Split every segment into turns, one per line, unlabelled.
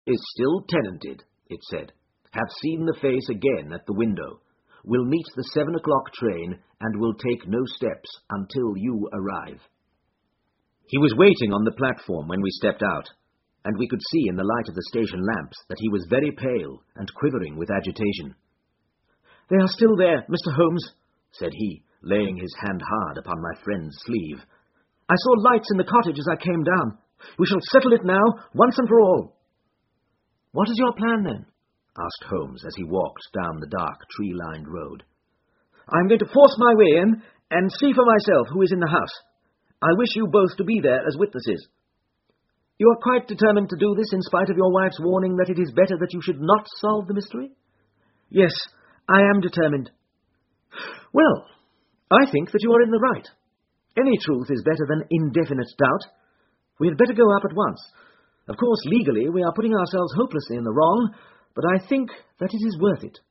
"Is still tenanted," it said. "Have seen the face again at the window. Will meet the 7 o'clock train and will take no steps until you arrive." He was waiting on the platform when we stepped out, and we could see in the light of the station lamps that he was very pale and quivering with agitation. "They are still there, Mr. Holmes," said he, laying his hand hard upon my friend's sleeve. "I saw lights in the cottage as I came down. We shall settle it now, once and for all." "What is your plan, then?" asked Holmes as he walked down the dark, tree-lined road. "I am going to force my way in and see for myself who is in the house. I wish you both to be there as witnesses." "You are quite determined to do this in spite of your wife's warning that it is better that you should not solve the mystery?" "Yes, I am determined." "Well, I think that you are in the right. Any truth is better than indefinite doubt. We had better go up at once. Of course, legally, we are putting ourselves hopelessly in the wrong, but I think that it is worth it."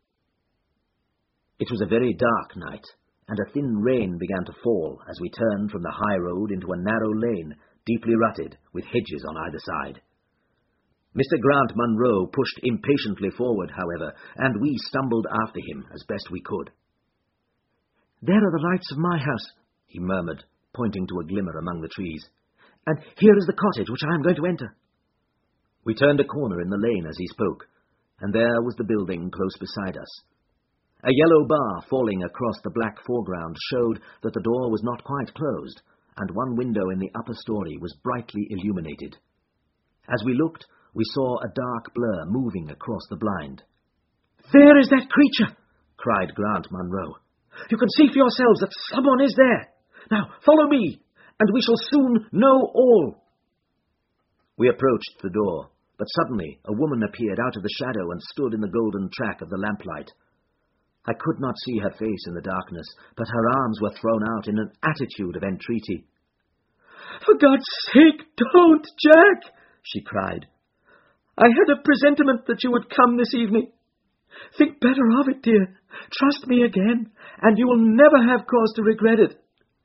It was a very dark night, and a thin rain began to fall as we turned from the high road into a narrow lane, deeply rutted, with hedges on either side. Mr. Grant Munro pushed impatiently forward, however, and we stumbled after him as best we could. "There are the lights of my house," he murmured, pointing to a glimmer among the trees. "And here is the cottage which I am going to enter." We turned a corner in the lane as he spoke, and there was the building close beside us. A yellow bar falling across the black foreground showed that the door was not quite closed, and one window in the upper story was brightly illuminated. As we looked, we saw a dark blur moving across the blind. "There is that creature!" cried Grant Munro. "You can see for yourselves that someone is there. Now, follow me, and we shall soon know all." We approached the door, but suddenly a woman appeared out of the shadow and stood in the golden track of the lamplight. I could not see her face in the darkness, but her arms were thrown out in an attitude of entreaty. "For God's sake, don't, Jack!" she cried. "I had a presentiment that you would come this evening. Think better of it, dear. Trust me again, and you will never have cause to regret it."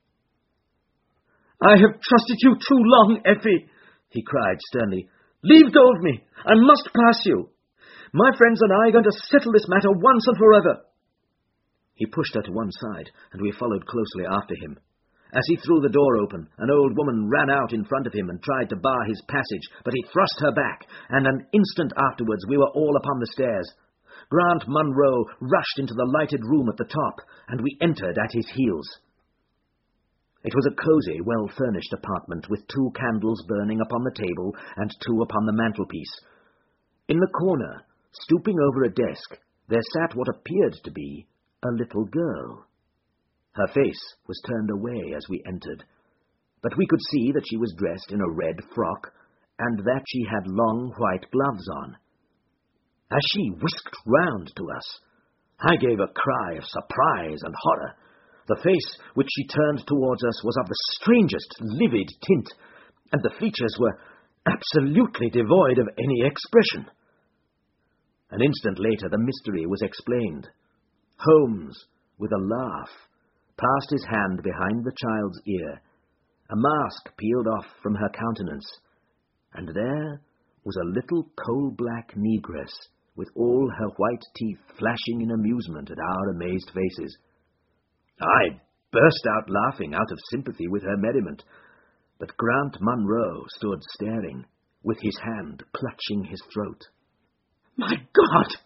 "I have trusted you too long, Effie," he cried sternly. "Leave go of me. I must pass you. My friends and I are going to settle this matter once and forever." He pushed her to one side, and we followed closely after him. As he threw the door open, an old woman ran out in front of him and tried to bar his passage, but he thrust her back, and an instant afterwards we were all upon the stairs. Grant Munro rushed into the lighted room at the top, and we entered at his heels. It was a cosy, well-furnished apartment, with 2 candles burning upon the table and 2 upon the mantelpiece. In the corner, stooping over a desk, there sat what appeared to be a little girl. Her face was turned away as we entered, but we could see that she was dressed in a red frock, and that she had long white gloves on. As she whisked round to us, I gave a cry of surprise and horror. The face which she turned towards us was of the strangest livid tint, and the features were absolutely devoid of any expression. An instant later the mystery was explained. Holmes, with a laugh, passed his hand behind the child's ear. A mask peeled off from her countenance, and there was a little coal-black negress, with all her white teeth flashing in amusement at our amazed faces. I burst out laughing out of sympathy with her merriment, but Grant Munro stood staring, with his hand clutching his throat. "My God!"